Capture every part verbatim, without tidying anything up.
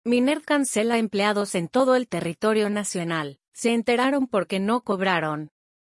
Minerd cancela empleados en todo el territorio nacional. Se enteraron porque no cobraron.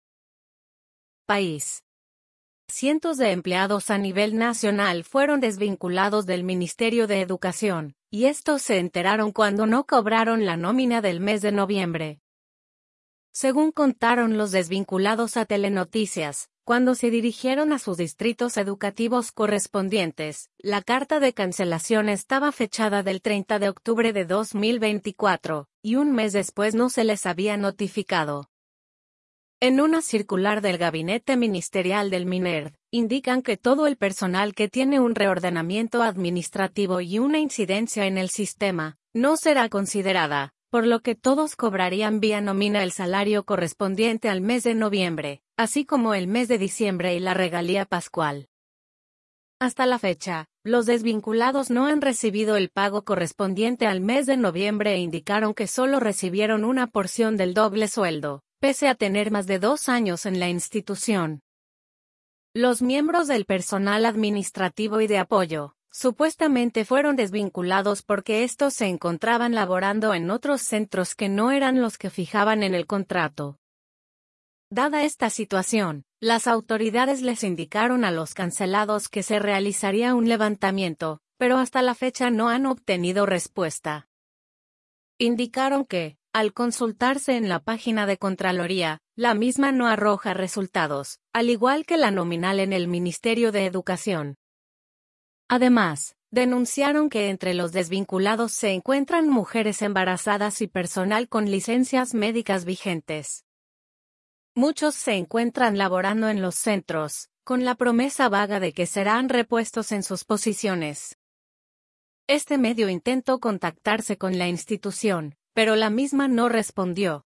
País. Cientos de empleados a nivel nacional fueron desvinculados del Ministerio de Educación, y estos se enteraron cuando no cobraron la nómina del mes de noviembre. Según contaron los desvinculados a Telenoticias, cuando se dirigieron a sus distritos educativos correspondientes, la carta de cancelación estaba fechada del treinta de octubre de dos mil veinticuatro, y un mes después no se les había notificado. En una circular del Gabinete Ministerial del Minerd, indican que todo el personal que tiene un reordenamiento administrativo y una incidencia en el sistema, no será considerada, por lo que todos cobrarían vía nómina el salario correspondiente al mes de noviembre, así como el mes de diciembre y la regalía pascual. Hasta la fecha, los desvinculados no han recibido el pago correspondiente al mes de noviembre e indicaron que solo recibieron una porción del doble sueldo, pese a tener más de dos años en la institución. Los miembros del personal administrativo y de apoyo, supuestamente fueron desvinculados porque estos se encontraban laborando en otros centros que no eran los que fijaban en el contrato. Dada esta situación, las autoridades les indicaron a los cancelados que se realizaría un levantamiento, pero hasta la fecha no han obtenido respuesta. Indicaron que, al consultarse en la página de Contraloría, la misma no arroja resultados, al igual que la nominal en el Ministerio de Educación. Además, denunciaron que entre los desvinculados se encuentran mujeres embarazadas y personal con licencias médicas vigentes. Muchos se encuentran laborando en los centros, con la promesa vaga de que serán repuestos en sus posiciones. Este medio intentó contactarse con la institución, pero la misma no respondió.